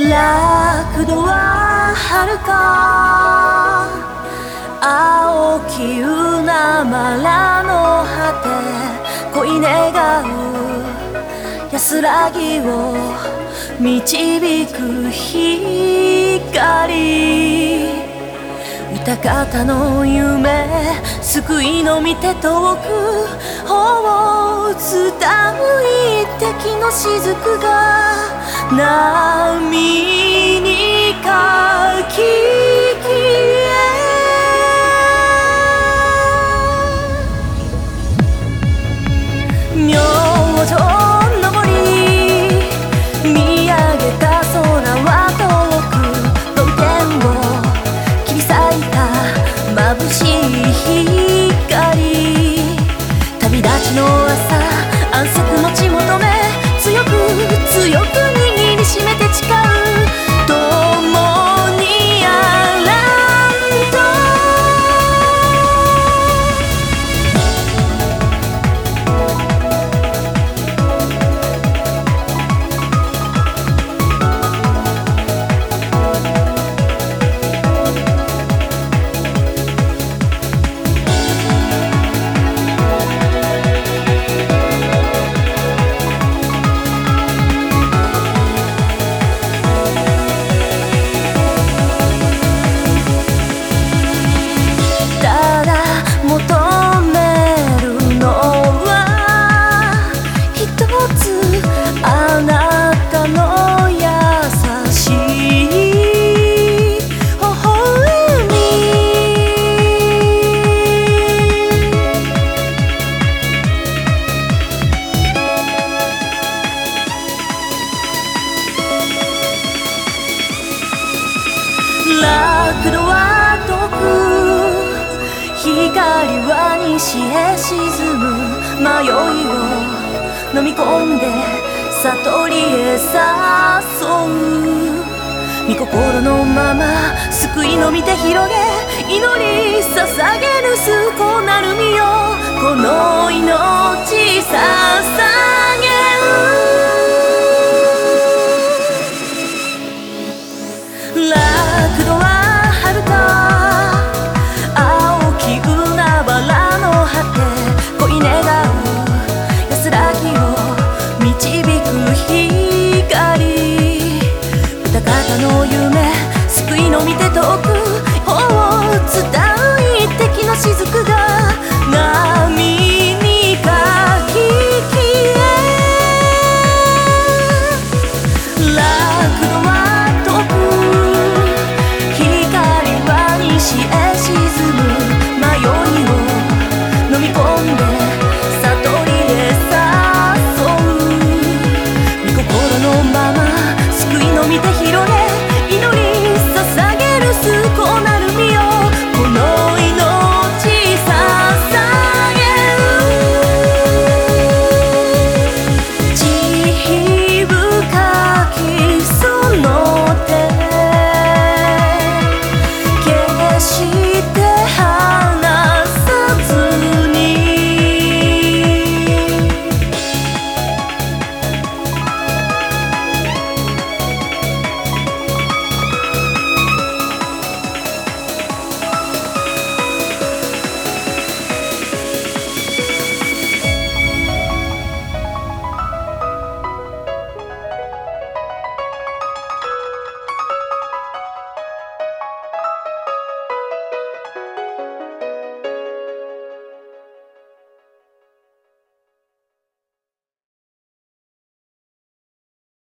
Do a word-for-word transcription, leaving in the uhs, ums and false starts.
楽土は遥か青き海原の果て恋願う安らぎを導く光歌方の夢救いの御手遠く方を伝う一滴の雫が波にかき消え明星昇り見上げた空は遠く曇天を切り裂いた眩しい光旅立ちの朝安息の地求め強く強く握りしめて誓う共にあらんと楽土は遠く光は西へ沈む迷いを飲み込んで悟りへ誘う御心のまま救いの御手広げ祈り捧げる健なる身よこの命捧げる楽土は遥か青き海原の果て恋願う安らぎを導く光歌方の夢救いの御手遠く方を伝う一滴の雫が